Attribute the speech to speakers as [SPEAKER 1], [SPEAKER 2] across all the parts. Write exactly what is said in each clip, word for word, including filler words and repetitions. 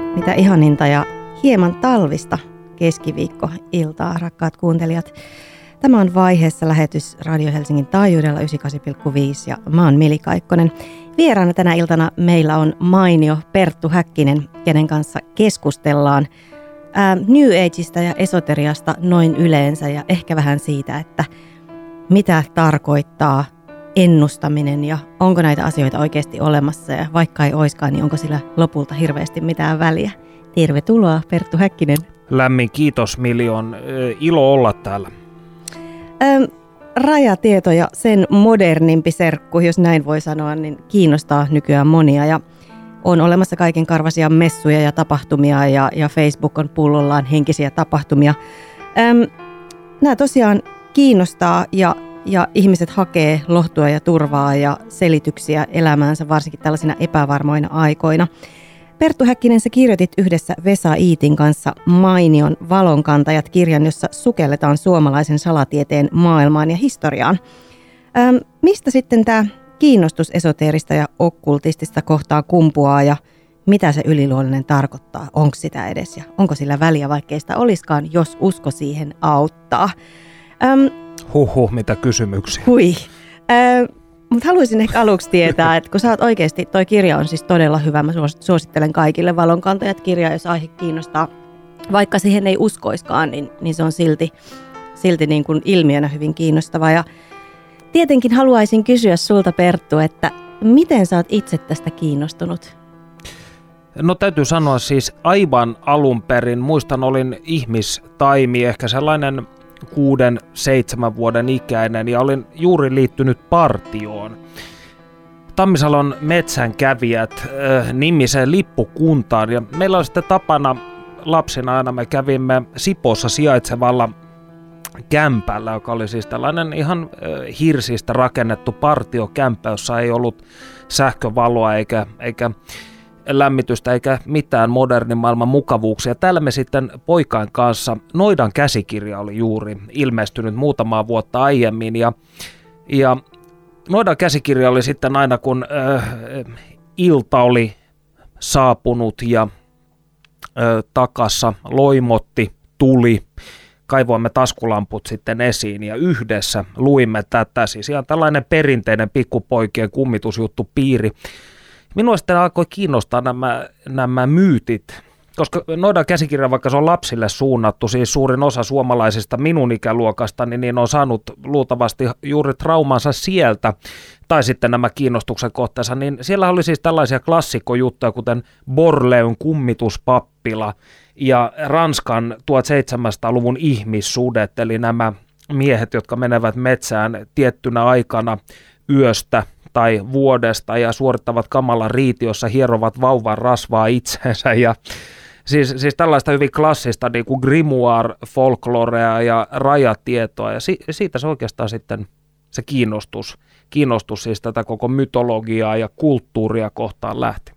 [SPEAKER 1] Mitä ihaninta ja hieman talvista keskiviikkoiltaa, rakkaat kuuntelijat. Tämä on Vaiheessa lähetys Radio Helsingin taajuudella yhdeksänkymmentäkahdeksan pilkku viisi ja mä oon Mili Kaikkonen. Vieraana tänä iltana meillä on mainio Perttu Häkkinen, kenen kanssa keskustellaan ää, New Ageista ja esoteriasta noin yleensä ja ehkä vähän siitä, että mitä tarkoittaa ennustaminen ja onko näitä asioita oikeasti olemassa ja vaikka ei oiskaan, niin onko sillä lopulta hirveästi mitään väliä. Tervetuloa Perttu Häkkinen.
[SPEAKER 2] Lämmin kiitos Mili, on ilo olla täällä.
[SPEAKER 1] Ähm, rajatieto ja sen modernimpi serkku, jos näin voi sanoa, niin kiinnostaa nykyään monia ja on olemassa kaiken karvaisia messuja ja tapahtumia ja, ja Facebook on pullollaan henkisiä tapahtumia. Ähm, nämä tosiaan kiinnostaa ja Ja ihmiset hakee lohtua ja turvaa ja selityksiä elämäänsä, varsinkin tällaisina epävarmoina aikoina. Perttu Häkkinen, sä kirjoitit yhdessä Vesa Iitin kanssa mainion Valonkantajat-kirjan, jossa sukelletaan suomalaisen salatieteen maailmaan ja historiaan. Ähm, mistä sitten tämä kiinnostus esoteerista ja okkultistista kohtaan kumpuaa ja mitä se yliluonnollinen tarkoittaa? Onko sitä edes ja onko sillä väliä, vaikkei sitä olisikaan, jos usko siihen auttaa? Ähm,
[SPEAKER 2] Huhhuh, mitä kysymyksiä.
[SPEAKER 1] Hui. Äh, Mutta haluaisin ehkä aluksi tietää, että kun sä oot oikeasti, toi kirja on siis todella hyvä. Mä suosittelen kaikille Valonkantajat-kirjaa, jos aihe kiinnostaa. Vaikka siihen ei uskoiskaan, niin, niin se on silti, silti niin kuin ilmiönä hyvin kiinnostava. Ja tietenkin haluaisin kysyä sulta, Perttu, että miten sä oot itse tästä kiinnostunut?
[SPEAKER 2] No täytyy sanoa siis aivan alun perin. Muistan, olin ihmistaimi, ehkä sellainen kuuden, seitsemän vuoden ikäinen ja olin juuri liittynyt partioon. Tammisalon metsänkävijät äh, nimiseen lippukuntaan ja meillä oli sitten tapana lapsina aina me kävimme Sipoossa sijaitsevalla kämpällä, joka oli siis tällainen ihan äh, hirsistä rakennettu partiokämppä, jossa ei ollut sähkövaloa eikä, eikä lämmitystä eikä mitään modernin maailman mukavuuksia. Täällä me sitten poikain kanssa, Noidan käsikirja oli juuri ilmestynyt muutamaa vuotta aiemmin ja, ja Noidan käsikirja oli sitten aina kun äh, ilta oli saapunut ja äh, takassa loimotti, tuli, kaivoimme taskulamput sitten esiin ja yhdessä luimme tätä, siis ihan tällainen perinteinen pikkupoikien kummitusjuttu piiri. Minua sitten alkoi kiinnostaa nämä, nämä myytit, koska Noidan käsikirja, vaikka se on lapsille suunnattu, siis suurin osa suomalaisista minun ikäluokasta, niin, niin on saanut luultavasti juuri traumansa sieltä, tai sitten nämä kiinnostuksen kohteensa, niin siellä oli siis tällaisia klassikkojuttuja, kuten Borleun kummituspappila ja Ranskan tuhatseitsemänsataaluvun ihmissudet, eli nämä miehet, jotka menevät metsään tiettynä aikana yöstä tai vuodesta ja suorittavat kamalan riitiossa, hierovat vauvan rasvaa itseensä ja siis, siis tällaista hyvin klassista niin kuin grimoire, folklorea ja rajatietoa ja si, siitä se oikeastaan sitten se kiinnostus, kiinnostus siis tätä koko mytologiaa ja kulttuuria kohtaan lähti.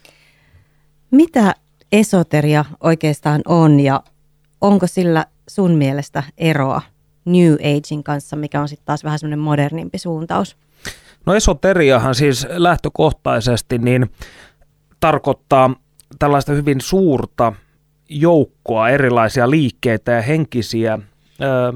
[SPEAKER 1] Mitä esoteria oikeastaan on ja onko sillä sun mielestä eroa New Agein kanssa, mikä on sitten taas vähän semmoinen modernimpi suuntaus?
[SPEAKER 2] No esoteriahan siis lähtökohtaisesti niin tarkoittaa tällaista hyvin suurta joukkoa erilaisia liikkeitä ja henkisiä, ö,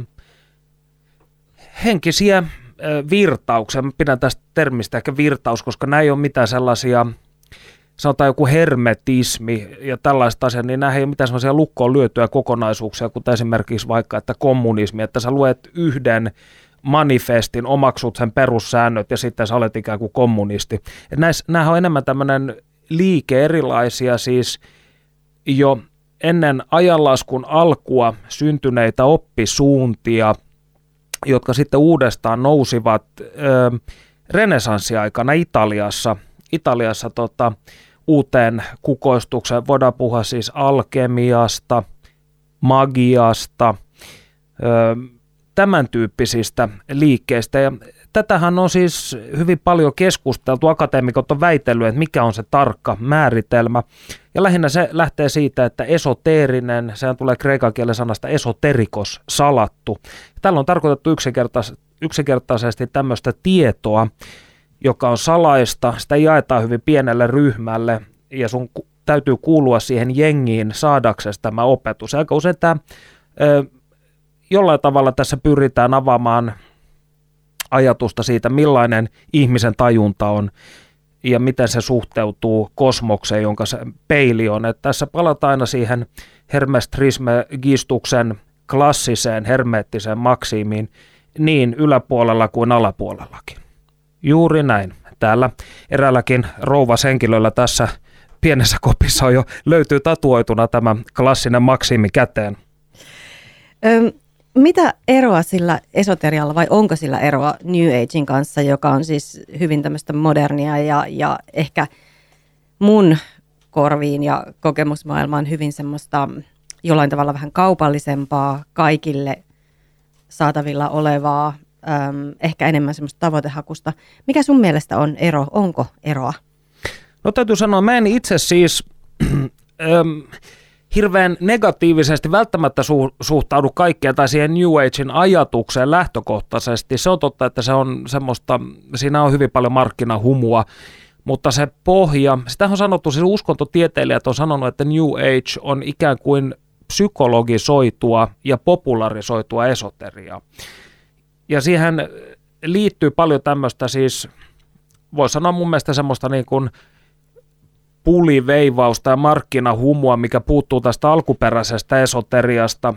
[SPEAKER 2] henkisiä ö, virtauksia. Mä pidän tästä termistä ehkä virtaus, koska nämä ei ole mitään sellaisia, sanotaan joku hermetismi ja tällaista asiaa, niin nämä ei ole mitään sellaisia lukkoon lyötyjä kokonaisuuksia, kuten esimerkiksi vaikka että kommunismi, että sä luet yhden manifestin, omaksut sen perussäännöt ja sitten sä olet ikään kuin kommunisti. Nämähän on enemmän tämmöinen liike erilaisia siis jo ennen ajanlaskun alkua syntyneitä oppisuuntia, jotka sitten uudestaan nousivat ö, renessanssiaikana Italiassa, Italiassa tota, uuteen kukoistukseen. Voidaan puhua siis alkemiasta, magiasta, ö, tämän tyyppisistä liikkeistä. Ja tätähän on siis hyvin paljon keskusteltu. Akateemikot on väitellyt, että mikä on se tarkka määritelmä. Ja lähinnä se lähtee siitä, että esoteerinen, sehän tulee kreikan kielen sanasta esoterikos, salattu. Tällä on tarkoitettu yksinkertais- yksinkertaisesti tämmöistä tietoa, joka on salaista. Sitä jaetaan hyvin pienelle ryhmälle ja sun täytyy kuulua siihen jengiin saadaksesi tämä opetus. Aika usein tämä, ö, jollain tavalla tässä pyritään avaamaan ajatusta siitä, millainen ihmisen tajunta on ja miten se suhteutuu kosmokseen, jonka se peili on. Että tässä palataan aina siihen Hermes Trismegistuksen klassiseen hermeettiseen maksiimiin niin yläpuolella kuin alapuolellakin. Juuri näin. Täällä eräälläkin rouvashenkilöllä tässä pienessä kopissa on jo löytyy tatuoituna tämä klassinen maksiimi käteen.
[SPEAKER 1] Öm, mitä eroa sillä esoterialla, vai onko sillä eroa New Agein kanssa, joka on siis hyvin tämmöistä modernia ja, ja ehkä mun korviin ja kokemusmaailmaan hyvin semmoista jollain tavalla vähän kaupallisempaa, kaikille saatavilla olevaa, äm, ehkä enemmän semmoista tavoitehakusta. Mikä sun mielestä on ero? Onko eroa?
[SPEAKER 2] No täytyy sanoa, mä en itse siis äm, hirveän negatiivisesti välttämättä su- suhtaudu kaikkeen tai siihen New Agein ajatukseen lähtökohtaisesti. Se on totta, että se on semmoista, siinä on hyvin paljon markkinahumua, mutta se pohja, sitä on sanottu, siis uskontotieteilijät on sanonut, että New Age on ikään kuin psykologisoitua ja popularisoitua esoteriaa. Ja siihen liittyy paljon tämmöistä siis, voi sanoa mun mielestä semmoista niin kuin puliveivausta ja markkinahumua, mikä puuttuu tästä alkuperäisestä esoteriasta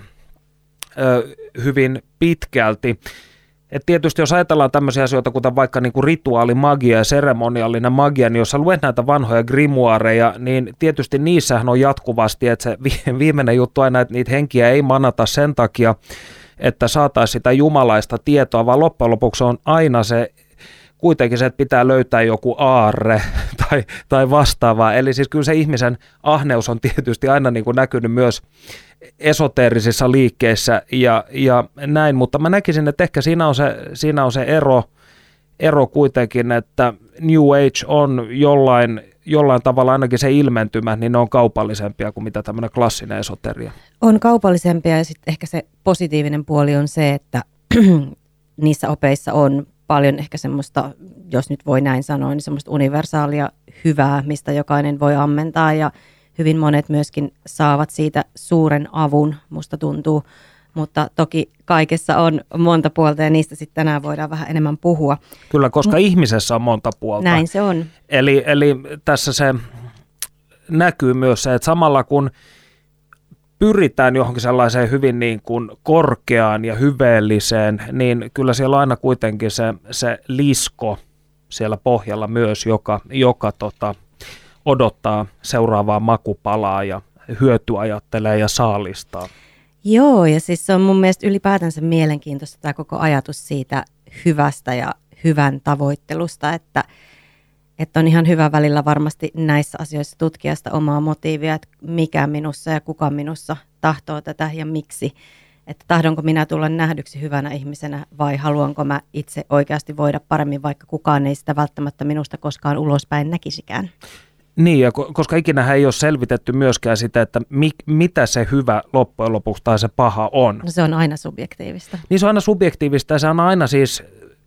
[SPEAKER 2] ö, hyvin pitkälti. Et tietysti jos ajatellaan tämmöisiä asioita, kuten vaikka niinku rituaalimagia ja seremoniallinen magia, niin jos sä luet näitä vanhoja grimoireja, niin tietysti niissähän on jatkuvasti, että se viimeinen juttu aina, että niitä henkiä ei manata sen takia, että saataisiin sitä jumalaista tietoa, vaan loppujen lopuksi on aina se, kuitenkin se, että pitää löytää joku aarre tai, tai vastaavaa. Eli siis kyllä se ihmisen ahneus on tietysti aina niin kuin näkynyt myös esoteerisissa liikkeissä ja, ja näin, mutta mä näkisin, että ehkä siinä on se, siinä on se ero, ero kuitenkin, että New Age on jollain, jollain tavalla ainakin se ilmentymä, niin ne on kaupallisempia kuin mitä tämmöinen klassinen esoteria.
[SPEAKER 1] On kaupallisempia ja sitten ehkä se positiivinen puoli on se, että niissä opeissa on paljon ehkä semmoista, jos nyt voi näin sanoa, niin semmoista universaalia hyvää, mistä jokainen voi ammentaa ja hyvin monet myöskin saavat siitä suuren avun, musta tuntuu, mutta toki kaikessa on monta puolta ja niistä sitten tänään voidaan vähän enemmän puhua.
[SPEAKER 2] Kyllä, koska M- ihmisessä on monta puolta.
[SPEAKER 1] Näin se on.
[SPEAKER 2] Eli, eli tässä se näkyy myös se, että samalla kun pyritään johonkin sellaiseen hyvin niin kuin korkeaan ja hyveelliseen, niin kyllä siellä on aina kuitenkin se, se lisko siellä pohjalla myös, joka, joka tota, odottaa seuraavaa makupalaa ja hyötyajattelee ja saalistaa.
[SPEAKER 1] Joo, ja siis se on mun mielestä ylipäätänsä mielenkiintoista tämä koko ajatus siitä hyvästä ja hyvän tavoittelusta, että, että on ihan hyvä välillä varmasti näissä asioissa tutkia sitä omaa motiivia, että mikä minussa ja kuka minussa tahtoo tätä ja miksi. Että tahdonko minä tulla nähdyksi hyvänä ihmisenä vai haluanko mä itse oikeasti voida paremmin, vaikka kukaan ei sitä välttämättä minusta koskaan ulospäin näkisikään.
[SPEAKER 2] Niin, ja koska ikinä ei ole selvitetty myöskään sitä, että mi, mitä se hyvä loppujen lopuksi tai se paha on.
[SPEAKER 1] No se on aina subjektiivista.
[SPEAKER 2] Niin se on aina subjektiivista ja se on aina siis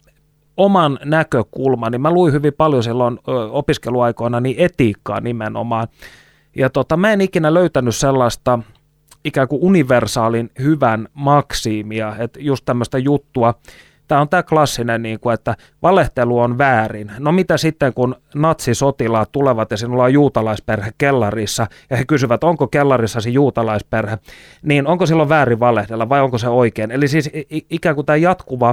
[SPEAKER 2] oman näkökulman. Niin mä luin hyvin paljon silloin ö, opiskeluaikoina niin etiikkaa nimenomaan. Ja tota, mä en ikinä löytänyt sellaista ikään kuin universaalin hyvän maksiimia, että just tämmöistä juttua. Tämä on tämä klassinen, niin kuin, että valehtelu on väärin. No mitä sitten, kun natsisotilaat tulevat ja sinulla on juutalaisperhe kellarissa ja he kysyvät, onko kellarissasi juutalaisperhe, niin onko silloin väärin valehdella vai onko se oikein? Eli siis ikään kuin tämä jatkuva,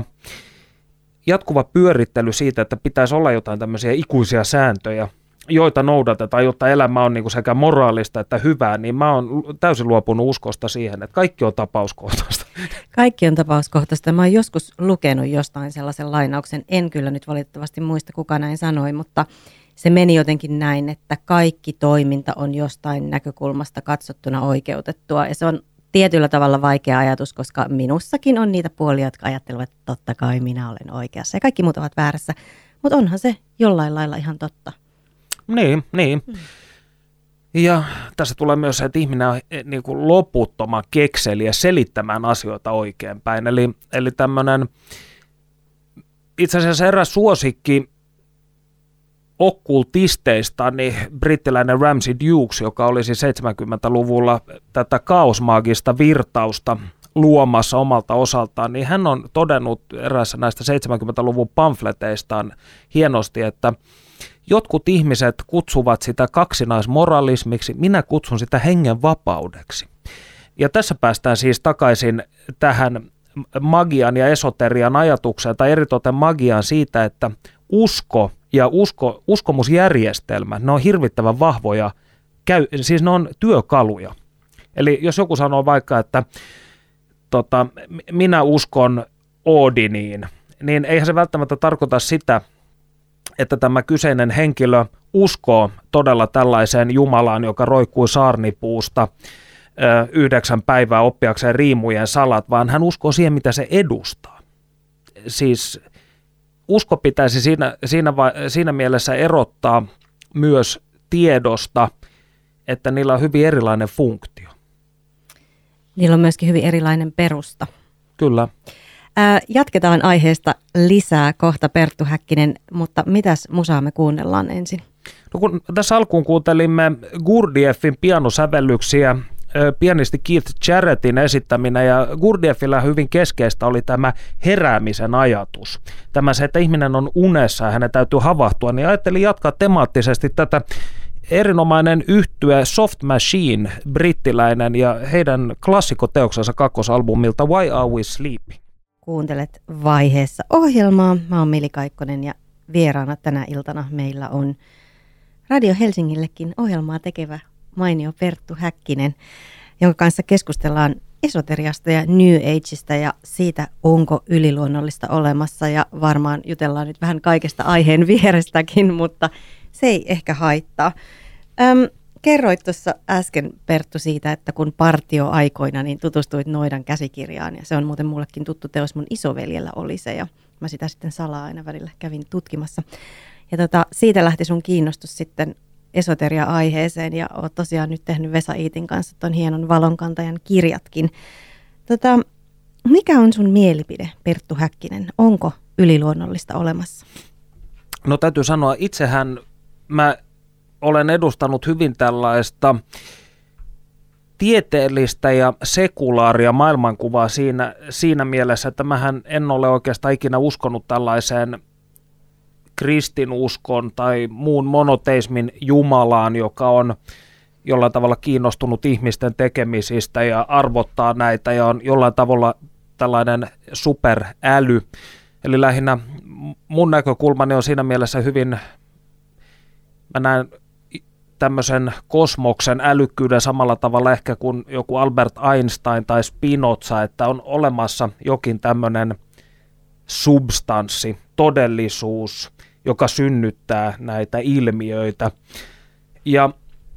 [SPEAKER 2] jatkuva pyörittely siitä, että pitäisi olla jotain tämmöisiä ikuisia sääntöjä, joita noudatetaan, jotta elämä on niin kuin sekä moraalista että hyvää, niin mä oon täysin luopunut uskosta siihen, että kaikki on tapauskohtaista.
[SPEAKER 1] Kaikki on tapauskohtaista. Mä oon joskus lukenut jostain sellaisen lainauksen, en kyllä nyt valitettavasti muista kuka näin sanoi, mutta se meni jotenkin näin, että kaikki toiminta on jostain näkökulmasta katsottuna oikeutettua ja se on tietyllä tavalla vaikea ajatus, koska minussakin on niitä puolia, jotka ajattelevat, että totta kai minä olen oikeassa ja kaikki muut ovat väärässä, mutta onhan se jollain lailla ihan totta.
[SPEAKER 2] Niin, niin. Hmm. Ja tässä tulee myös se, että ihminen on niin kuin loputtoman kekseliä selittämään asioita oikeinpäin. Eli, eli tämmöinen, itse asiassa eräs suosikki okkultisteista, niin brittiläinen Ramsay Dukes, joka oli siis seitsemänkymmentäluvulla tätä kaosmaagista virtausta luomassa omalta osaltaan, niin hän on todennut eräässä näistä seitsemänkymmentäluvun pamfleteistaan hienosti, että jotkut ihmiset kutsuvat sitä kaksinaismoralismiksi, minä kutsun sitä hengenvapaudeksi. Ja tässä päästään siis takaisin tähän magian ja esoterian ajatukseen, tai eritoten magiaan siitä, että usko ja usko, uskomusjärjestelmä, ne on hirvittävän vahvoja, käy, siis ne on työkaluja. Eli jos joku sanoo vaikka, että tota, minä uskon Odiniin, niin eihän se välttämättä tarkoita sitä, että tämä kyseinen henkilö uskoo todella tällaiseen Jumalaan, joka roikkui saarnipuusta ö, yhdeksän päivää oppiakseen riimujen salat, vaan hän uskoo siihen, mitä se edustaa. Siis usko pitäisi siinä, siinä, va, siinä mielessä erottaa myös tiedosta, että niillä on hyvin erilainen funktio.
[SPEAKER 1] Niillä on myöskin hyvin erilainen perusta.
[SPEAKER 2] Kyllä.
[SPEAKER 1] Ää, jatketaan aiheesta lisää kohta, Perttu Häkkinen, mutta mitäs musaa me kuunnellaan ensin?
[SPEAKER 2] No kun tässä alkuun kuuntelimme Gurdieffin pianosävellyksiä, pianisti Keith Jarrettin esittäminä, ja Gurdieffillä hyvin keskeistä oli tämä heräämisen ajatus. Tämä se, että ihminen on unessa ja hänen täytyy havahtua, niin ajattelin jatkaa temaattisesti tätä. Erinomainen yhtye Soft Machine, brittiläinen, ja heidän klassikoteoksensa kakkosalbumilta Why Are We Sleeping?
[SPEAKER 1] Kuuntelet Vaiheessa ohjelmaa. Mä oon Mili Kaikkonen ja vieraana tänä iltana meillä on Radio Helsingillekin ohjelmaa tekevä mainio Perttu Häkkinen, jonka kanssa keskustellaan esoteriasta ja New Ageista ja siitä, onko yliluonnollista olemassa, ja varmaan jutellaan nyt vähän kaikesta aiheen vierestäkin, mutta se ei ehkä haittaa. Öm, kerroit tuossa äsken, Perttu, siitä, että kun partioaikoina niin tutustuit Noidan käsikirjaan, ja se on muuten mullekin tuttu teos, mun isoveljellä oli se, ja mä sitä sitten salaa aina välillä kävin tutkimassa. Ja tota, siitä lähti sun kiinnostus sitten esoteria-aiheeseen, ja oot tosiaan nyt tehnyt Vesa Iitin kanssa ton hienon Valonkantajan kirjatkin. Tota, mikä on sun mielipide, Perttu Häkkinen? Onko yliluonnollista olemassa?
[SPEAKER 2] No täytyy sanoa, itsehän mä olen edustanut hyvin tällaista tieteellistä ja sekulaaria maailmankuvaa siinä, siinä mielessä, että mähän en ole oikeastaan ikinä uskonut tällaiseen kristinuskon tai muun monoteismin Jumalaan, joka on jollain tavalla kiinnostunut ihmisten tekemisistä ja arvottaa näitä ja on jollain tavalla tällainen superäly. Eli lähinnä mun näkökulmani on siinä mielessä hyvin, mä näen tämmöisen kosmoksen älykkyyden samalla tavalla ehkä kuin joku Albert Einstein tai Spinoza, että on olemassa jokin tämmöinen substanssi, todellisuus, joka synnyttää näitä ilmiöitä. Ja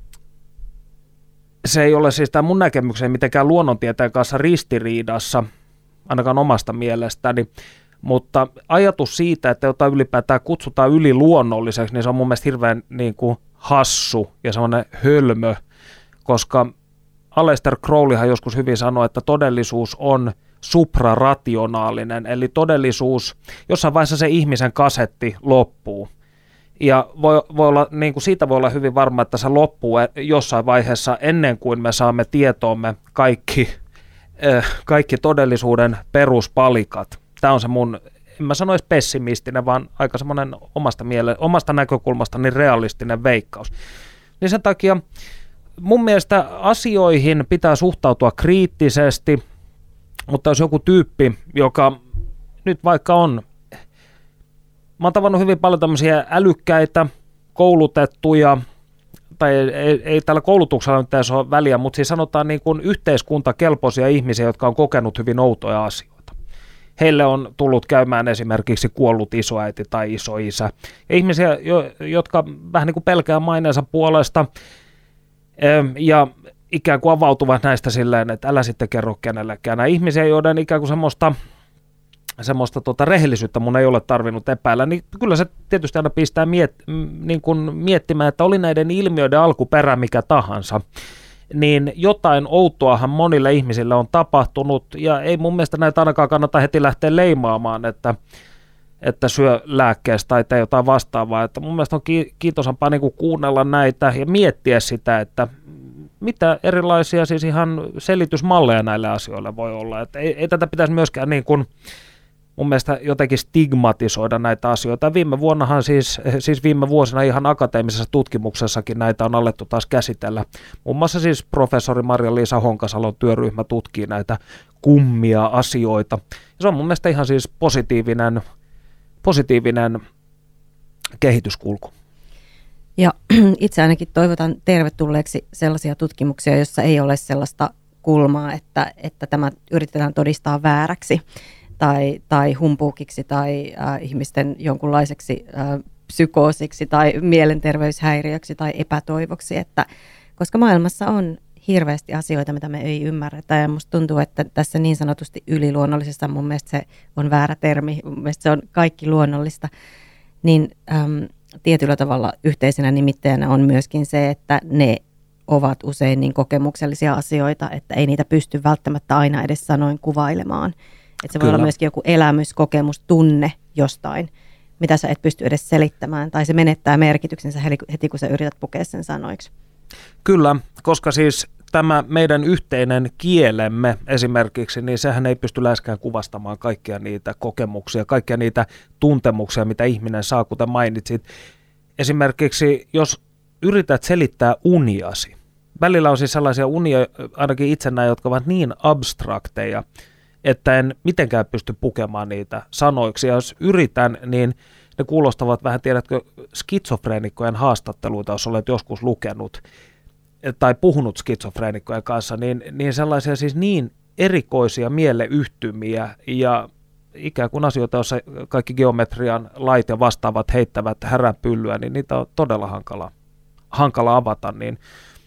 [SPEAKER 2] se ei ole siis tämä mun näkemykseni mitenkään luonnontieteen kanssa ristiriidassa, ainakaan omasta mielestäni, mutta ajatus siitä, että jotain ylipäätään kutsutaan yliluonnolliseksi, niin se on mun mielestä hirveän niin kuin hassu ja semmoinen hölmö, koska Aleister Crowleyhan joskus hyvin sanoi, että todellisuus on suprarationaalinen, eli todellisuus, jossain vaiheessa se ihmisen kasetti loppuu. Ja voi, voi olla, niin kuin siitä voi olla hyvin varma, että se loppuu jossain vaiheessa ennen kuin me saamme tietoomme kaikki, äh, kaikki todellisuuden peruspalikat. Tämä on se mun, en mä sanoisi pessimistinen, vaan aika semmoinen omasta, miele- omasta näkökulmastani realistinen veikkaus. Niin sen takia mun mielestä asioihin pitää suhtautua kriittisesti, mutta jos joku tyyppi, joka nyt vaikka on, mä oon tavannut hyvin paljon tämmöisiä älykkäitä, koulutettuja, tai ei, ei tällä koulutuksella nyt tässä ole väliä, mutta siis sanotaan niin kuin yhteiskuntakelpoisia ihmisiä, jotka on kokenut hyvin outoja asioita. Heille on tullut käymään esimerkiksi kuollut isoäiti tai isoisä. Ja ihmisiä, jotka vähän niin kuin pelkää maineensa puolesta ja ikään kuin avautuvat näistä silleen, että älä sitten kerro kenellekään. Nämä ihmisiä, joiden ikään kuin semmoista, semmoista tota rehellisyyttä mun ei ole tarvinnut epäillä, niin kyllä se tietysti aina pistää miet, niin kuin miettimään, että oli näiden ilmiöiden alkuperä mikä tahansa, niin jotain outoahan monille ihmisille on tapahtunut, ja ei mun mielestä näitä ainakaan kannata heti lähteä leimaamaan, että että syö lääkkeestä tai tee jotain vastaavaa. Että mun mielestä on kiintoisampaa niin kuin kuunnella näitä ja miettiä sitä, että mitä erilaisia siis ihan selitysmalleja näille asioille voi olla. Että ei, ei tätä pitäisi myöskään niin kuin mun mielestä jotenkin stigmatisoida näitä asioita. Viime vuonnahan siis, siis viime vuosina ihan akateemisessa tutkimuksessakin näitä on alettu taas käsitellä. Muun muassa siis professori Marja-Liisa Honkasalon työryhmä tutkii näitä kummia asioita. Ja se on mun mielestä ihan siis positiivinen, positiivinen kehityskulku.
[SPEAKER 1] Ja itse ainakin toivotan tervetulleeksi sellaisia tutkimuksia, joissa ei ole sellaista kulmaa, että, että tämä yritetään todistaa vääräksi tai, tai humpuukiksi tai äh, ihmisten jonkunlaiseksi äh, psykoosiksi tai mielenterveyshäiriöksi tai epätoivoksi, että, koska maailmassa on hirveästi asioita, mitä me ei ymmärretä, ja musta tuntuu, että tässä niin sanotusti yliluonnollisessa, mun mielestä se on väärä termi, mun mielestä se on kaikki luonnollista, niin äm, tietyllä tavalla yhteisenä nimittäjänä on myöskin se, että ne ovat usein niin kokemuksellisia asioita, että ei niitä pysty välttämättä aina edes sanoin kuvailemaan. Että se Kyllä. voi olla myöskin joku elämys, kokemus, tunne jostain, mitä sä et pysty edes selittämään, tai se menettää merkityksensä heti, kun sä yrität pukea sen sanoiksi.
[SPEAKER 2] Kyllä, koska siis tämä meidän yhteinen kielemme esimerkiksi, niin sehän ei pysty läheskään kuvastamaan kaikkia niitä kokemuksia, kaikkia niitä tuntemuksia, mitä ihminen saa, kuten mainitsit. Esimerkiksi jos yrität selittää uniasi, välillä on siis sellaisia unia, ainakin itse näin, jotka ovat niin abstrakteja, että en mitenkään pysty pukemaan niitä sanoiksi. Ja jos yritän, niin ne kuulostavat vähän, tiedätkö, skitsofreenikkojen haastatteluita, jos olet joskus lukenut tai puhunut skitsofreenikkojen kanssa, niin, niin sellaisia siis niin erikoisia mieleyhtymiä ja ikään kuin asioita, joissa kaikki geometrian lait ja vastaavat heittävät häränpyllyä, niin niitä on todella hankala, hankala avata, niin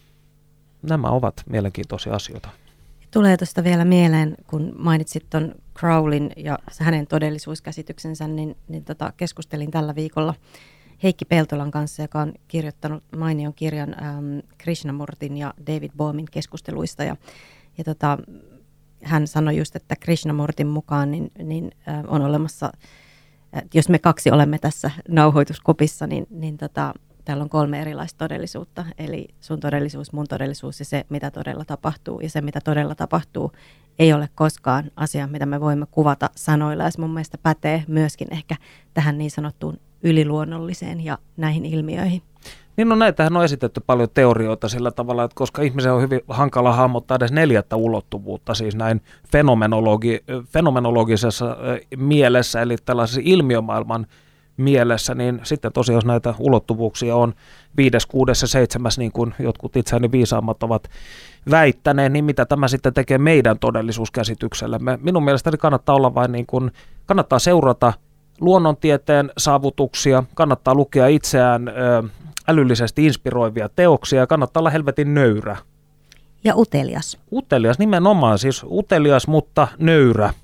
[SPEAKER 2] nämä ovat mielenkiintoisia asioita.
[SPEAKER 1] Tulee tuosta vielä mieleen, kun mainitsit tuon Crowleyn ja hänen todellisuuskäsityksensä, niin, niin tota, keskustelin tällä viikolla Heikki Peltolan kanssa, joka on kirjoittanut mainion kirjan ähm, Krishnamurtin ja David Bohmin keskusteluista. Ja, ja tota, hän sanoi just, että Krishnamurtin mukaan niin, niin, äh, on olemassa, äh, jos me kaksi olemme tässä nauhoituskopissa, niin, niin tota, täällä on kolme erilaista todellisuutta. Eli sun todellisuus, mun todellisuus ja se, mitä todella tapahtuu. Ja se, mitä todella tapahtuu, ei ole koskaan asia, mitä me voimme kuvata sanoilla. Ja se mun mielestä pätee myöskin ehkä tähän niin sanottuun yliluonnolliseen ja näihin ilmiöihin.
[SPEAKER 2] Niin no näitähän on esitetty paljon teorioita sillä tavalla, että koska ihmisen on hyvin hankala hahmottaa edes neljättä ulottuvuutta, siis näin fenomenologi, fenomenologisessa mielessä, eli tällaisessa ilmiömaailman mielessä, niin sitten tosiaan jos näitä ulottuvuuksia on viides, kuudes ja seitsemäs, niin kuin jotkut itseäni viisaammat ovat väittäneet, niin mitä tämä sitten tekee meidän todellisuuskäsityksellemme? Minun mielestäni kannattaa olla vain niin kuin, kannattaa seurata luonnontieteen saavutuksia, kannattaa lukea itseään ö, älyllisesti inspiroivia teoksia ja kannattaa olla helvetin nöyrä.
[SPEAKER 1] Ja utelias.
[SPEAKER 2] Utelias nimenomaan, siis utelias, mutta nöyrä.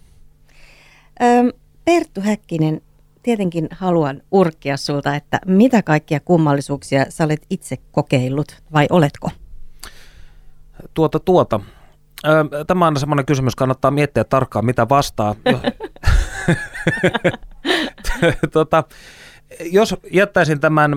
[SPEAKER 1] Öm, Perttu Häkkinen, tietenkin haluan urkkia sulta, että mitä kaikkia kummallisuuksia sä olet itse kokeillut, vai oletko?
[SPEAKER 2] Tuota, tuota. Ö, tämä on semmoinen kysymys, kannattaa miettiä tarkkaan, mitä vastaa. tota, jos jättäisin tämän,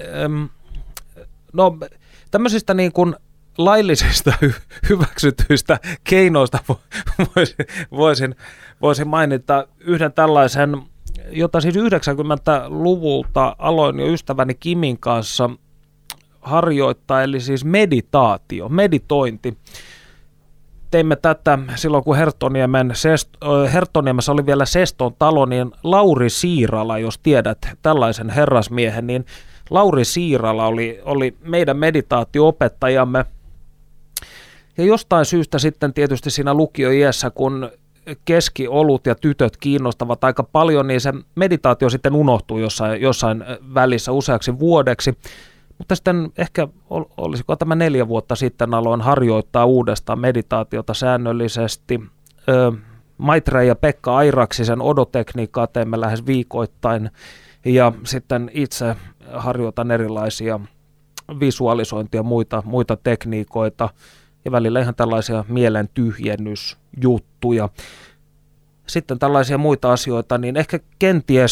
[SPEAKER 2] no tämmöisistä niin kuin laillisista hy- hyväksytyistä keinoista voisin, voisin, voisin mainita yhden tällaisen, jota siis yhdeksänkymmentäluvulta aloin jo ystäväni Kimin kanssa harjoittaa, eli siis meditaatio, meditointi. Teimme tätä silloin, kun Herttoniemen, Herttoniemessä oli vielä Seston talo, niin Lauri Siirala, jos tiedät tällaisen herrasmiehen, niin Lauri Siirala oli, oli meidän meditaatio-opettajamme. Ja jostain syystä sitten tietysti siinä lukioiässä, kun keskiolut ja tytöt kiinnostavat aika paljon, niin se meditaatio sitten unohtuu jossain, jossain välissä useaksi vuodeksi. Mutta sitten ehkä, olisiko tämä neljä vuotta sitten, aloin harjoittaa uudestaan meditaatiota säännöllisesti. Maitreya ja Pekka Airaksisen odotekniikkaa teemme lähes viikoittain ja sitten itse harjoitan erilaisia visualisointia ja muita, muita tekniikoita ja välillä ihan tällaisia mielen tyhjennysjuttuja. Sitten tällaisia muita asioita, niin ehkä kenties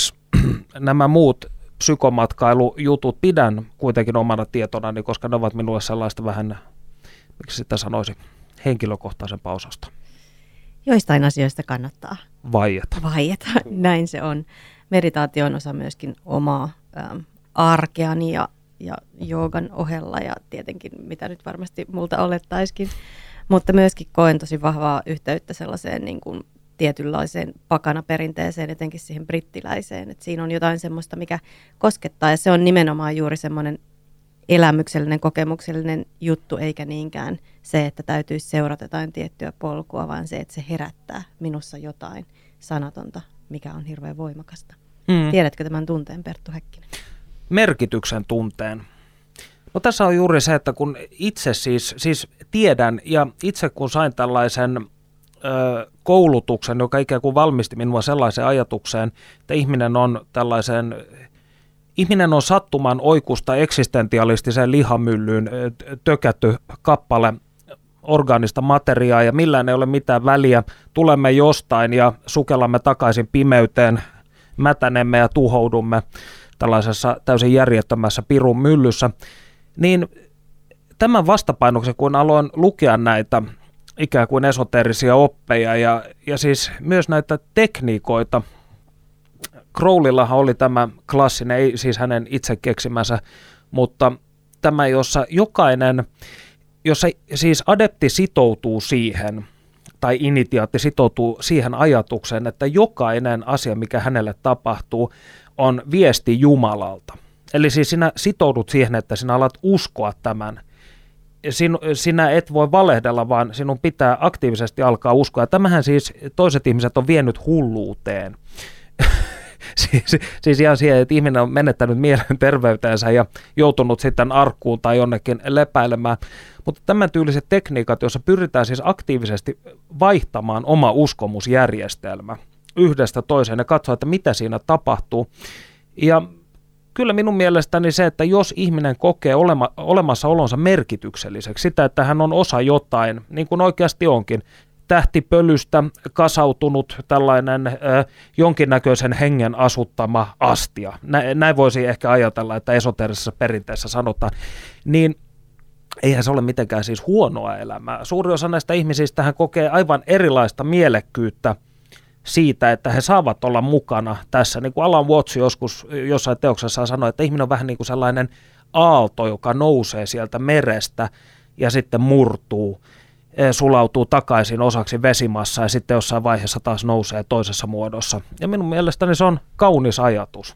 [SPEAKER 2] nämä muut psykomatkailujutut pidän kuitenkin omana tietonani, koska ne ovat minulle sellaista vähän, miksi sitä sanoisi, henkilökohtaisempaa osasta.
[SPEAKER 1] Joistain asioista kannattaa
[SPEAKER 2] vaieta.
[SPEAKER 1] Vaieta, näin se on. Meditaatio on osa myöskin omaa ähm, arkeani ja, ja joogan ohella ja tietenkin mitä nyt varmasti multa olettaisikin. Mutta myöskin koen tosi vahvaa yhteyttä sellaiseen niin kuin tietynlaiseen pakanaperinteeseen, etenkin siihen brittiläiseen. Et siinä on jotain semmoista, mikä koskettaa ja se on nimenomaan juuri semmoinen elämyksellinen, kokemuksellinen juttu, eikä niinkään se, että täytyisi seurata jotain tiettyä polkua, vaan se, että se herättää minussa jotain sanatonta, mikä on hirveän voimakasta. Mm. Tiedätkö tämän tunteen, Perttu Häkkinen?
[SPEAKER 2] Merkityksen tunteen. No tässä on juuri se, että kun itse siis, siis tiedän ja itse kun sain tällaisen ö, koulutuksen, joka ikään kuin valmisti minua sellaiseen ajatukseen, että ihminen on tällaisen, ihminen on sattuman oikusta eksistentialistiseen lihamyllyyn tökätty kappale orgaanista materiaa ja millään ei ole mitään väliä. Tulemme jostain ja sukellamme takaisin pimeyteen, mätänemme ja tuhoudumme tällaisessa täysin järjettömässä pirun myllyssä. Niin tämän vastapainoksen, kun aloin lukea näitä ikään kuin esoteerisia oppeja ja, ja siis myös näitä tekniikoita, Crowleyllahan oli tämä klassinen, ei siis hänen itse keksimänsä, mutta tämä, jossa jokainen, jossa siis adepti sitoutuu siihen, tai initiaatti sitoutuu siihen ajatukseen, että jokainen asia, mikä hänelle tapahtuu, on viesti Jumalalta. Eli siis sinä sitoudut siihen, että sinä alat uskoa tämän. Sin, sinä et voi valehdella, vaan sinun pitää aktiivisesti alkaa uskoa. Ja tämähän siis toiset ihmiset on vienyt hulluuteen. siis, siis ihan siihen, että ihminen on menettänyt mielenterveyteensä ja joutunut sitten arkkuun tai jonnekin lepäilemään. Mutta tämän tyyliset tekniikat, joissa pyritään siis aktiivisesti vaihtamaan oma uskomusjärjestelmä yhdestä toiseen ja katsoa, että mitä siinä tapahtuu. Ja kyllä minun mielestäni se, että jos ihminen kokee olema, olemassaolonsa merkitykselliseksi, sitä, että hän on osa jotain, niin kuin oikeasti onkin, tähtipölystä kasautunut tällainen äh, jonkinnäköisen hengen asuttama astia. Nä, näin voisi ehkä ajatella, että esoteerisessa perinteessä sanotaan, niin eihän se ole mitenkään siis huonoa elämää. Suuri osa näistä ihmisistä hän kokee aivan erilaista mielekkyyttä siitä, että he saavat olla mukana tässä. Niin kuin Alan Watts joskus jossain teoksessaan sanoi, että ihminen on vähän niin kuin sellainen aalto, joka nousee sieltä merestä ja sitten murtuu, sulautuu takaisin osaksi vesimassa ja sitten jossain vaiheessa taas nousee toisessa muodossa. Ja minun mielestäni se on kaunis ajatus.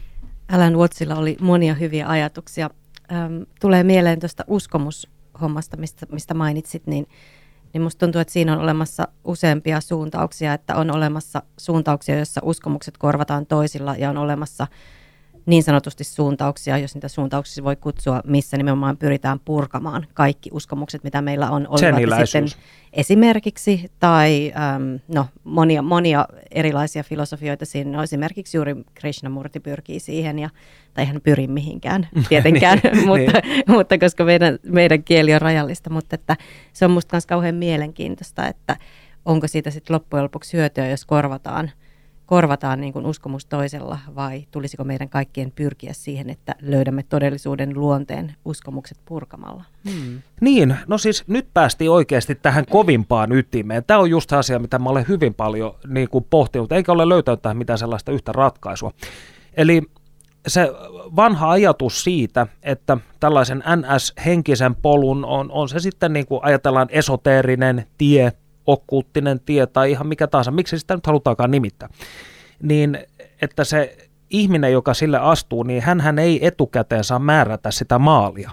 [SPEAKER 1] Alan Wattsilla oli monia hyviä ajatuksia. Ähm, tulee mieleen tuosta uskomushommasta, mistä, mistä mainitsit, niin niin musta tuntuu, että siinä on olemassa useampia suuntauksia, että on olemassa suuntauksia, joissa uskomukset korvataan toisilla ja on olemassa niin sanotusti suuntauksia, jos niitä suuntauksia voi kutsua, missä nimenomaan pyritään purkamaan kaikki uskomukset, mitä meillä on. Sitten esimerkiksi tai äm, no, monia, monia erilaisia filosofioita siinä on. Esimerkiksi juuri Krishnamurti pyrkii siihen, ja, tai hän pyri mihinkään tietenkään, niin, mutta, niin. mutta koska meidän, meidän kieli on rajallista. Mutta että se on musta myös kauhean mielenkiintoista, että onko siitä sitten loppujen lopuksi hyötyä, jos korvataan korvataan niin kuin uskomus toisella, vai tulisiko meidän kaikkien pyrkiä siihen, että löydämme todellisuuden luonteen uskomukset purkamalla?
[SPEAKER 2] Hmm. Niin, no siis nyt päästiin oikeasti tähän kovimpaan ytimeen. Tämä on just asia, mitä mä olen hyvin paljon niin kuin pohtinut, eikä ole löytänyt tähän mitään sellaista yhtä ratkaisua. Eli se vanha ajatus siitä, että tällaisen N S-henkisen polun on, on se sitten niin kuin ajatellaan esoteerinen tie, okkulttinen tie tai ihan mikä tahansa, miksi sitä nyt halutaankaan nimittää, niin että se ihminen, joka sille astuu, niin hänhän ei etukäteen saa määrätä sitä maalia.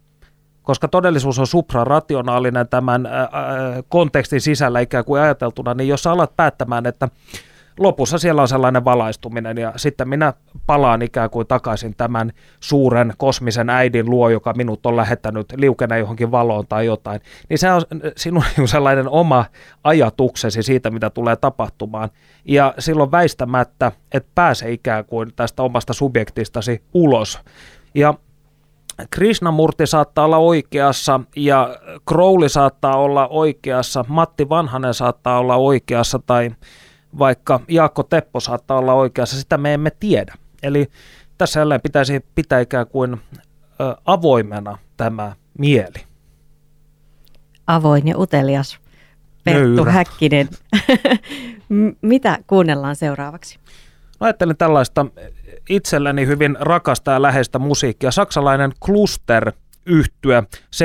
[SPEAKER 2] Koska todellisuus on suprarationaalinen tämän ää, kontekstin sisällä ikään kuin ajateltuna, niin jos sä alat päättämään, että lopussa siellä on sellainen valaistuminen ja sitten minä palaan ikään kuin takaisin tämän suuren kosmisen äidin luo, joka minut on lähettänyt liukeneen johonkin valoon tai jotain, niin se on sinun sellainen oma ajatuksesi siitä, mitä tulee tapahtumaan. Ja silloin väistämättä, että pääse ikään kuin tästä omasta subjektistasi ulos. Ja Krishnamurti saattaa olla oikeassa ja Crowley saattaa olla oikeassa, Matti Vanhanen saattaa olla oikeassa tai vaikka Jaakko Teppo saattaa olla oikeassa, sitä me emme tiedä. Eli tässä jälleen pitäisi pitää ikään kuin ö, avoimena tämä mieli.
[SPEAKER 1] Avoin ja utelias Perttu
[SPEAKER 2] Nöyrä.
[SPEAKER 1] Häkkinen. Mitä kuunnellaan seuraavaksi?
[SPEAKER 2] No, ajattelin tällaista itselleni hyvin rakasta ja läheistä musiikkia. Saksalainen Cluster-yhtye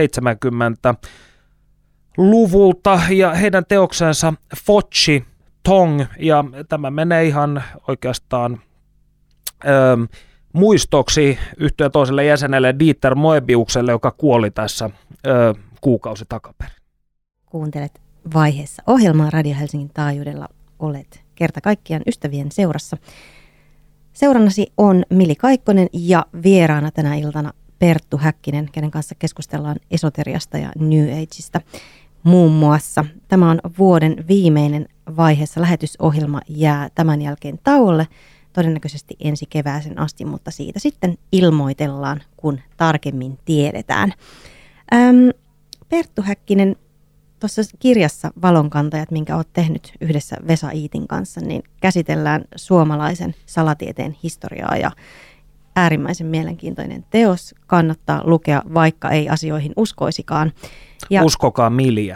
[SPEAKER 2] seitsemänkymmentäluvulta ja heidän teoksensa Fochi Tong, ja tämä menee ihan oikeastaan ö, muistoksi yhtyeen toiselle jäsenelle Dieter Moebiukselle, joka kuoli tässä ö, kuukausi takaperin.
[SPEAKER 1] Kuuntelet vaiheessa ohjelmaa Radio Helsingin taajuudella. Olet kerta kaikkiaan ystävien seurassa. Seurannasi on Mili Kaikkonen ja vieraana tänä iltana Perttu Häkkinen, kenen kanssa keskustellaan esoteriasta ja New Ageista muun muassa. Tämä on vuoden viimeinen vaiheessa. Lähetysohjelma jää tämän jälkeen tauolle, todennäköisesti ensi kevääsen asti, mutta siitä sitten ilmoitellaan, kun tarkemmin tiedetään. Ähm, Perttu Häkkinen, tuossa kirjassa Valonkantajat, minkä olet tehnyt yhdessä Vesa Iitin kanssa, niin käsitellään suomalaisen salatieteen historiaa ja äärimmäisen mielenkiintoinen teos. Kannattaa lukea, vaikka ei asioihin uskoisikaan. Ja
[SPEAKER 2] uskokaa Miliä.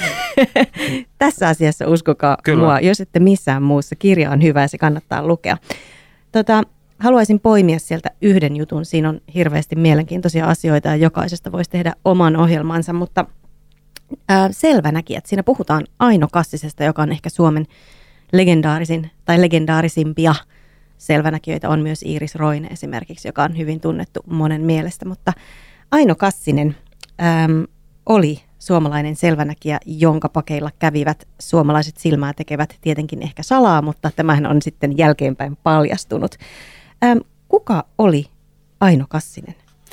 [SPEAKER 1] Tässä asiassa uskokaa Kyllä. mua, jos ette missään muussa. Kirja on hyvä ja se kannattaa lukea. Tota, haluaisin poimia sieltä yhden jutun. Siinä on hirveästi mielenkiintoisia asioita ja jokaisesta voisi tehdä oman ohjelmansa, mutta ää, selvänäkijät. Siinä puhutaan Aino Kassisesta, joka on ehkä Suomen legendaarisin tai legendaarisimpia selvänäkijöitä. On myös Iiris Roine esimerkiksi, joka on hyvin tunnettu monen mielestä, mutta Aino Kassinen äm, oli suomalainen selvänäkijä, jonka pakeilla kävivät suomalaiset silmää tekevät tietenkin ehkä salaa, mutta tämähän on sitten jälkeenpäin paljastunut. Ähm, kuka oli Aino Kassinen?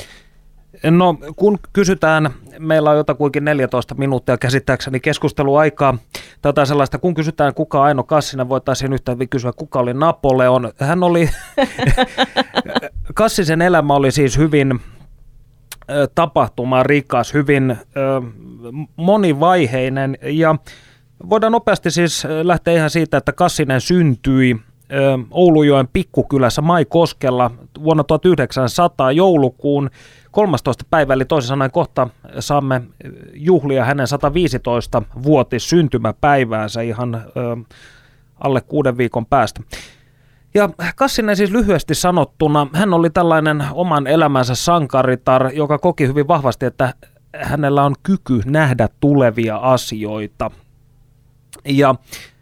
[SPEAKER 2] No, kun kysytään, meillä on jotakuinkin neljätoista minuuttia käsittääkseni keskusteluaikaa. Tätä sellaista, kun kysytään kuka Aino Kassinen, voitaisiin yhtä hyvin kysyä kuka oli Napoleon. Hän oli, Kassisen elämä oli siis hyvin tapahtumaan rikas, hyvin ö, monivaiheinen, ja voidaan nopeasti siis lähteä ihan siitä, että Kassinen syntyi ö, Oulujoen pikkukylässä Maikoskella vuonna tuhatyhdeksänsataa joulukuun kolmastoista päivä, eli toisin sanoen kohta saamme juhlia hänen sataviisitoista-vuotis syntymäpäiväänsä ihan ö, alle kuuden viikon päästä. Ja Kassinen siis lyhyesti sanottuna, hän oli tällainen oman elämänsä sankaritar, joka koki hyvin vahvasti, että hänellä on kyky nähdä tulevia asioita. Ja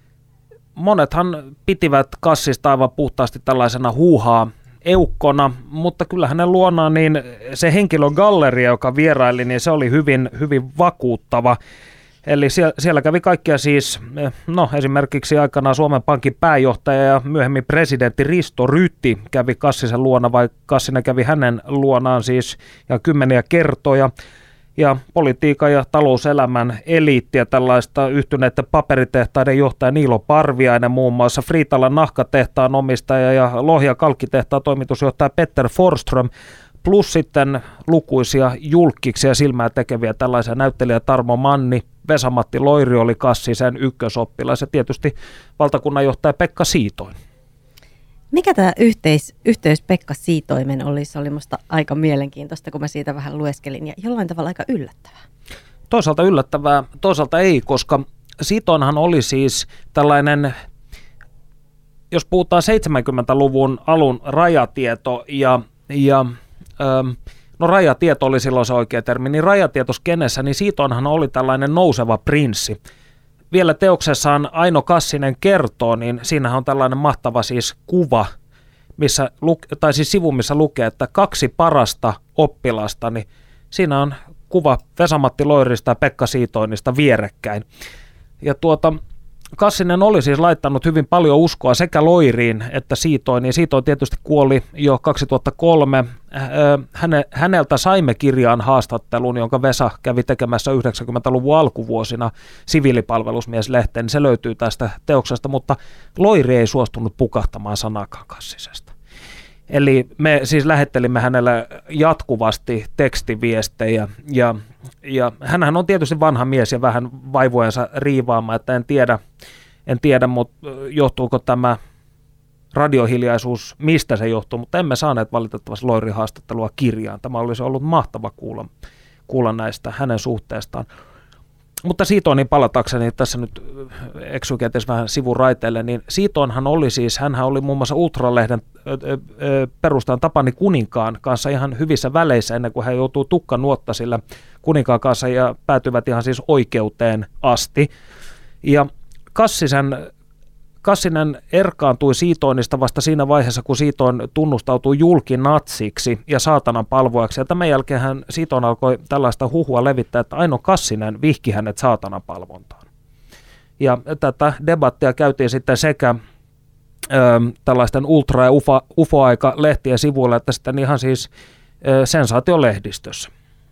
[SPEAKER 2] monethan pitivät Kassista aivan puhtaasti tällaisena huuhaa eukkona, mutta kyllä hänen luonaan niin se henkilögalleria, joka vieraili, niin se oli hyvin, hyvin vakuuttava. Eli siellä kävi kaikkia siis, no esimerkiksi aikanaan Suomen Pankin pääjohtaja ja myöhemmin presidentti Risto Ryti kävi Kassisen luona, vai Kassinen kävi hänen luonaan siis ja kymmeniä kertoja. Ja politiikan ja talouselämän eliittiä, tällaista yhtyneiden paperitehtaiden johtaja Niilo Parviainen, muun muassa Friitalan nahkatehtaan omistaja ja Lohja kalkkitehtaan toimitusjohtaja Petter Forström, plus sitten lukuisia julkkiksia silmää tekeviä tällaisia näyttelijä Tarmo Manni, Vesa-Matti Loiri oli Kassisen ykkösoppilas ja tietysti valtakunnanjohtaja Pekka Siitoin.
[SPEAKER 1] Mikä tämä yhteis, yhteys Pekka Siitoimen oli? Se oli musta aika mielenkiintoista, kun mä siitä vähän lueskelin ja jollain tavalla aika yllättävää.
[SPEAKER 2] Toisaalta yllättävää, toisaalta ei, koska Siitoinhan oli siis tällainen, jos puhutaan seitsemänkymmentäluvun alun rajatieto ja, ja ähm, no rajatieto oli silloin se oikea termi, niin rajatietoskenessä, niin Siitoinhan oli tällainen nouseva prinssi. Vielä teoksessaan Aino Kassinen kertoo, niin siinähän on tällainen mahtava siis kuva, missä, tai siis sivu, missä lukee, että kaksi parasta oppilasta, niin siinä on kuva Vesa-Matti Loirista ja Pekka Siitoinista vierekkäin. Ja tuota, Kassinen oli siis laittanut hyvin paljon uskoa sekä Loiriin että Siitoiniin. Siitoin tietysti kuoli jo kaksituhattakolme. Häne, häneltä saimme kirjaan haastattelun, jonka Vesa kävi tekemässä yhdeksänkymmentäluvun alkuvuosina siviilipalvelusmieslehteen. Se löytyy tästä teoksesta, mutta Loiri ei suostunut pukahtamaan sanakaan Kassisesta. Eli me siis lähettelimme hänelle jatkuvasti tekstiviestejä ja, ja hänhän on tietysti vanha mies ja vähän vaivojensa riivaama, että en tiedä En tiedä, mutta johtuuko tämä radiohiljaisuus, mistä se johtuu, mutta emme saaneet valitettavasti Loirin haastattelua kirjaan. Tämä olisi ollut mahtava kuulla, kuulla näistä hänen suhteestaan. Mutta Siitonin palatakseni, tässä nyt eksy kenties vähän sivuraiteelle, niin Siitonhan oli siis, hänhän oli muun muassa Ultralehden perustajan Tapani Kuninkaan kanssa ihan hyvissä väleissä ennen kuin hän joutuu tukkanuottasilla Kuninkaan kanssa ja päätyvät ihan siis oikeuteen asti. Ja Kassisen Kassinen erkaantui Siitonista vasta siinä vaiheessa, kun Siiton tunnustautui julkinatsiksi ja saatanan palvojaksi. Ja tämän jälkeen hän Siiton alkoi tällaista huhua levittää, että Aino Kassinen vihki hänet saatanan palvontaan. Ja tätä debattia käytiin sitten sekä ö, tällaisten ultra- ja ufo, ufoaika-lehtien sivuilla, että sitten ihan siis ö, sensaatiolehdistössä.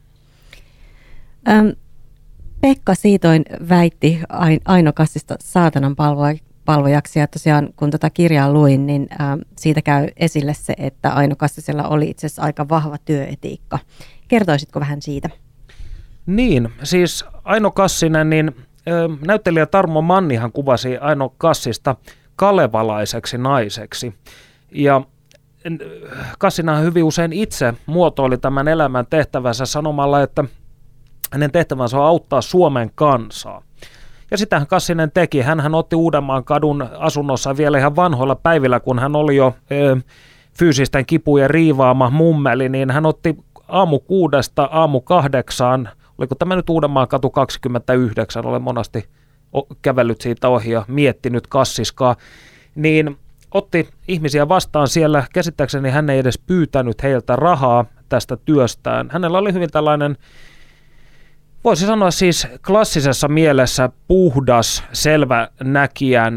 [SPEAKER 1] Ähm, Pekka Siitoin väitti Aino Kassista saatanan palvojaksi. palvojaksi. Ja tosiaan kun tätä kirjaa luin, niin ä, siitä käy esille se, että Aino Kassisella oli itse asiassa aika vahva työetiikka. Kertoisitko vähän siitä?
[SPEAKER 2] Niin, siis Aino Kassinen, niin ä, näyttelijä Tarmo Mannihan kuvasi Aino Kassista kalevalaiseksi naiseksi. Ja Kassinahan hyvin usein itse muotoili tämän elämän tehtävänsä sanomalla, että hänen tehtävänsä on auttaa Suomen kansaa. Ja sitähän Kassinen teki. Hänhän otti Uudenmaan kadun asunnossa vielä ihan vanhoilla päivillä, kun hän oli jo e, fyysisten kipujen riivaama mummeli, niin hän otti aamu kuudesta aamu kahdeksaan, oliko tämä nyt Uudenmaan katu kaksikymmentäyhdeksän, olen monasti kävellyt siitä ohi ja miettinyt Kassiskaa, niin otti ihmisiä vastaan siellä. Käsittääkseni hän ei edes pyytänyt heiltä rahaa tästä työstään. Hänellä oli hyvin tällainen, voisi sanoa siis klassisessa mielessä puhdas, selvänäkijän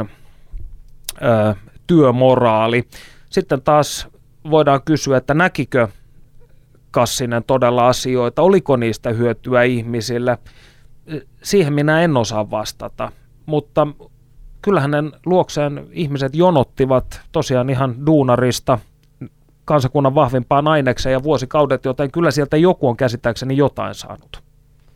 [SPEAKER 2] ö, työmoraali. Sitten taas voidaan kysyä, että näkikö Kassinen todella asioita, oliko niistä hyötyä ihmisille. Siihen minä en osaa vastata, mutta kyllä hänen luokseen ihmiset jonottivat tosiaan ihan duunarista kansakunnan vahvimpaan ainekseen ja vuosikaudet, joten kyllä sieltä joku on käsittääkseni jotain saanut.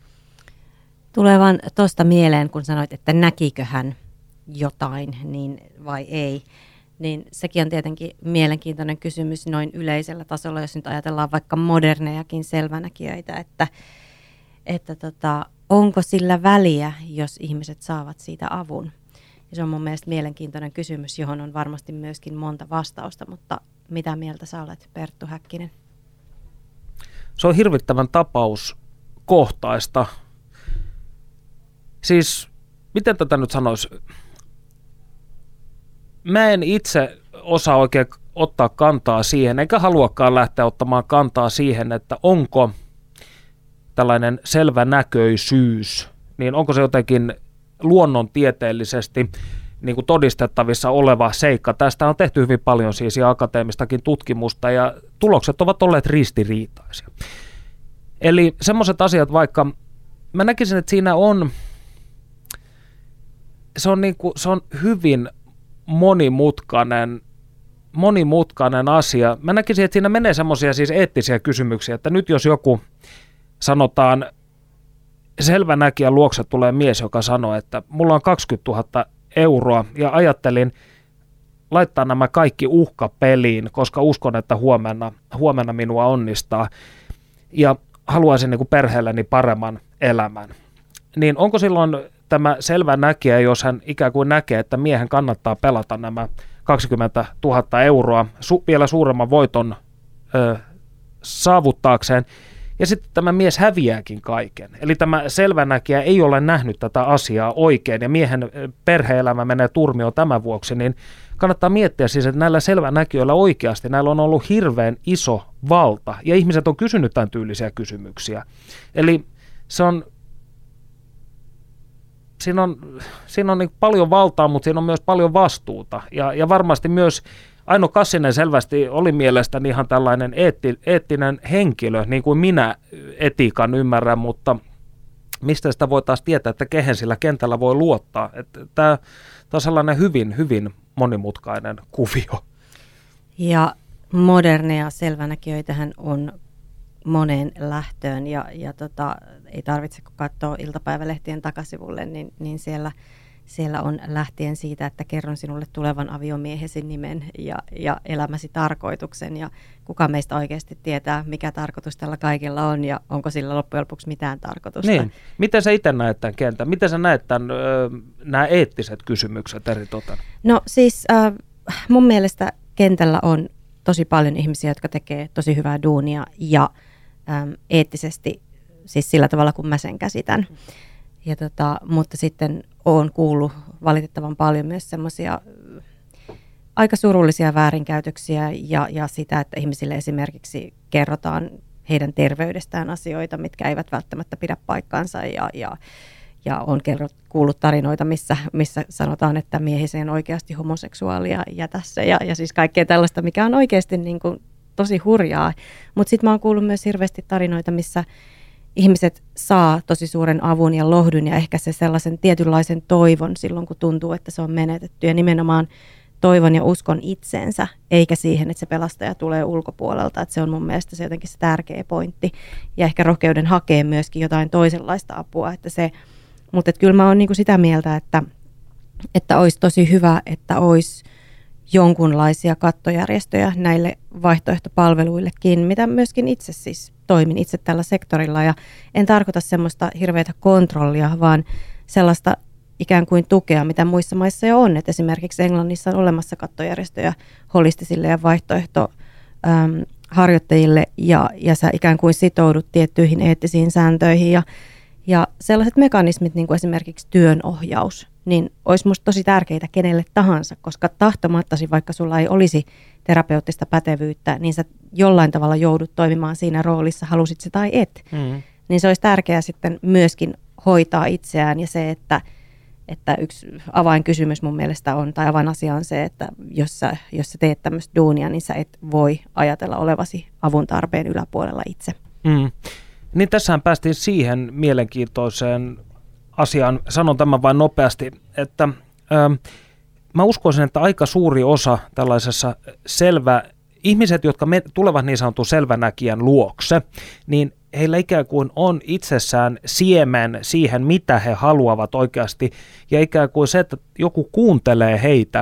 [SPEAKER 1] Tulee vaan tuosta mieleen, kun sanoit, että näkikö hän jotain niin vai ei, niin sekin on tietenkin mielenkiintoinen kysymys noin yleisellä tasolla, jos nyt ajatellaan vaikka modernejakin selvänäkijöitä, että, että tota, onko sillä väliä, jos ihmiset saavat siitä avun. Ja se on mun mielestä mielenkiintoinen kysymys, johon on varmasti myöskin monta vastausta, mutta mitä mieltä sä olet, Perttu Häkkinen?
[SPEAKER 2] Se on hirvittävän tapauskohtaista. Siis, miten tätä nyt sanoisi? Mä en itse osaa oikein ottaa kantaa siihen, eikä haluakaan lähteä ottamaan kantaa siihen, että onko tällainen selvänäköisyys, niin onko se jotenkin luonnontieteellisesti niin kuin todistettavissa oleva seikka. Tästä on tehty hyvin paljon siis ja akateemistakin tutkimusta ja tulokset ovat olleet ristiriitaisia. Eli semmoiset asiat, vaikka mä näkisin, että siinä on, se on, niin kuin, se on hyvin monimutkainen, monimutkainen asia. Mä näkisin, että siinä menee semmoisia siis eettisiä kysymyksiä, että nyt jos joku sanotaan, selvänäkijän luokse tulee mies, joka sanoo, että mulla on kaksikymmentätuhatta euroa ja ajattelin laittaa nämä kaikki uhkapeliin, koska uskon, että huomenna, huomenna minua onnistaa ja haluaisin niin kuin perheelleni paremman elämän. Niin onko silloin tämä selvänäkijä, jos hän ikään kuin näkee, että miehen kannattaa pelata nämä kaksikymmentätuhatta euroa su- vielä suuremman voiton ö, saavuttaakseen, ja sitten tämä mies häviääkin kaiken. Eli tämä selvänäkijä ei ole nähnyt tätä asiaa oikein, ja miehen perhe-elämä menee turmioon tämän vuoksi, niin kannattaa miettiä siis, että näillä selvänäkijöillä oikeasti, näillä on ollut hirveän iso valta, ja ihmiset on kysynyt tämän tyylisiä kysymyksiä. Eli se on, siinä on, siinä on niin paljon valtaa, mutta siinä on myös paljon vastuuta, ja, ja varmasti myös Aino Kassinen selvästi oli mielestäni ihan tällainen eetti, eettinen henkilö, niin kuin minä etiikan ymmärrän, mutta mistä sitä voi taas tietää, että kehen sillä kentällä voi luottaa. Että tämä, tämä on sellainen hyvin, hyvin monimutkainen kuvio. Ja
[SPEAKER 1] moderneja selvänäkijöitähän on moneen lähtöön ja, ja tota, ei tarvitse kun katsoa iltapäivälehtien takasivulle, niin, niin siellä, Siellä on lähtien siitä, että kerron sinulle tulevan aviomiehesi nimen ja, ja elämäsi tarkoituksen ja kuka meistä oikeasti tietää, mikä tarkoitus tällä kaikilla on ja onko sillä loppujen lopuksi mitään tarkoitusta.
[SPEAKER 2] Niin. Miten sä itse näet tämän kentän? Miten sä näet tämän, ö, nämä eettiset kysymykset eri toten?
[SPEAKER 1] No siis äh, mun mielestä kentällä on tosi paljon ihmisiä, jotka tekee tosi hyvää duunia ja ähm, eettisesti siis sillä tavalla, kun mä sen käsitän. Ja tota, mutta sitten olen kuullut valitettavan paljon myös semmoisia aika surullisia väärinkäytöksiä ja, ja sitä, että ihmisille esimerkiksi kerrotaan heidän terveydestään asioita, mitkä eivät välttämättä pidä paikkaansa ja, ja, ja olen kerrot, kuullut tarinoita, missä, missä sanotaan, että miehiseen oikeasti homoseksuaalia jätä se ja, ja siis kaikkea tällaista, mikä on oikeasti niin kuin tosi hurjaa. Mutta sitten mä oon kuullut myös hirveästi tarinoita, missä ihmiset saa tosi suuren avun ja lohdun ja ehkä se sellaisen tietynlaisen toivon silloin, kun tuntuu, että se on menetetty. Ja nimenomaan toivon ja uskon itseensä, eikä siihen, että se pelastaja tulee ulkopuolelta. Että se on mun mielestä se jotenkin se tärkeä pointti. Ja ehkä rohkeuden hakea myöskin jotain toisenlaista apua. Että se, mutta että kyllä mä oon niin kuin sitä mieltä, että, että olisi tosi hyvä, että olisi jonkunlaisia kattojärjestöjä näille vaihtoehtopalveluillekin, mitä myöskin itse siis toimin itse tällä sektorilla. Ja en tarkoita semmoista hirveätä kontrollia, vaan sellaista ikään kuin tukea, mitä muissa maissa jo on. Et esimerkiksi Englannissa on olemassa kattojärjestöjä holistisille ja vaihtoehtoharjoittajille, ja, ja sä ikään kuin sitoudut tiettyihin eettisiin sääntöihin. Ja, ja sellaiset mekanismit, niin kuin esimerkiksi työnohjaus, niin olisi musta tosi tärkeitä kenelle tahansa, koska tahtomattasi, vaikka sulla ei olisi terapeuttista pätevyyttä, niin sä jollain tavalla joudut toimimaan siinä roolissa, halusit se tai et. Mm. Niin se olisi tärkeää sitten myöskin hoitaa itseään ja se, että, että yksi avainkysymys mun mielestä on, tai avainasia on se, että jos sä, jos sä teet tämmöistä duunia, niin sä et voi ajatella olevasi avun tarpeen yläpuolella itse.
[SPEAKER 2] Mm. Niin tässähän päästiin siihen mielenkiintoiseen asiaan, sanon tämän vain nopeasti, että ähm, mä uskoisin, että aika suuri osa tällaisessa selvä, ihmiset, jotka me, tulevat niin sanotun selvänäkijän luokse, niin heillä ikään kuin on itsessään siemen siihen, mitä he haluavat oikeasti, ja ikään kuin se, että joku kuuntelee heitä,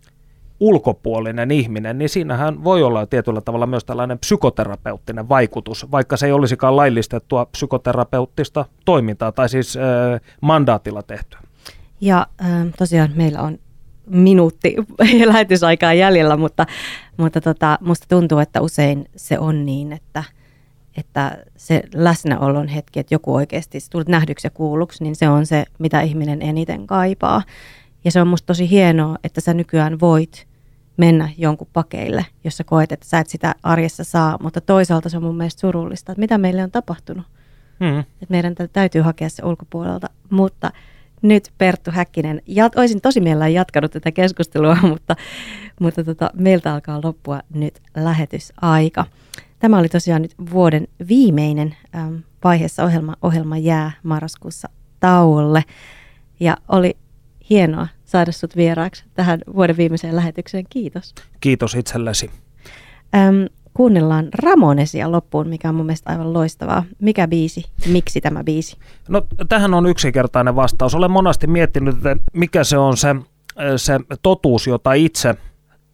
[SPEAKER 2] ulkopuolinen ihminen, niin siinähän voi olla tietyllä tavalla myös tällainen psykoterapeuttinen vaikutus, vaikka se ei olisikaan laillistettua psykoterapeuttista toimintaa, tai siis äh, mandaatilla tehtyä.
[SPEAKER 1] Ja äh, tosiaan meillä on minuutti lähetysaikaa jäljellä, mutta, mutta tota, musta tuntuu, että usein se on niin, että, että se läsnäolon hetki, että joku oikeasti tulet nähdyksi ja kuulluksi, niin se on se, mitä ihminen eniten kaipaa. Ja se on musta tosi hienoa, että sä nykyään voit mennä jonkun pakeille, jos sä koet, että sä et sitä arjessa saa, mutta toisaalta se on mun mielestä surullista, että mitä meille on tapahtunut. Mm. Että meidän täytyy hakea se ulkopuolelta, mutta nyt Perttu Häkkinen, jat, olisin tosi mielellään jatkanut tätä keskustelua, mutta, mutta tota, meiltä alkaa loppua nyt lähetysaika. Tämä oli tosiaan nyt vuoden viimeinen ähm, vaiheessa ohjelma, ohjelma jää marraskuussa tauolle ja oli hienoa saada sut vieraaksi tähän vuoden viimeiseen lähetykseen. Kiitos.
[SPEAKER 2] Kiitos itsellesi.
[SPEAKER 1] Öm, kuunnellaan Ramonesia loppuun, mikä on mun mielestä aivan loistavaa. Mikä biisi? Miksi tämä biisi?
[SPEAKER 2] No tähän on yksinkertainen vastaus. Olen monasti miettinyt, että mikä se on se, se totuus, jota itse,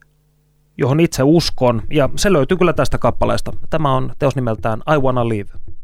[SPEAKER 2] johon itse uskon. Ja se löytyy kyllä tästä kappaleesta. Tämä on teos nimeltään I Wanna Live.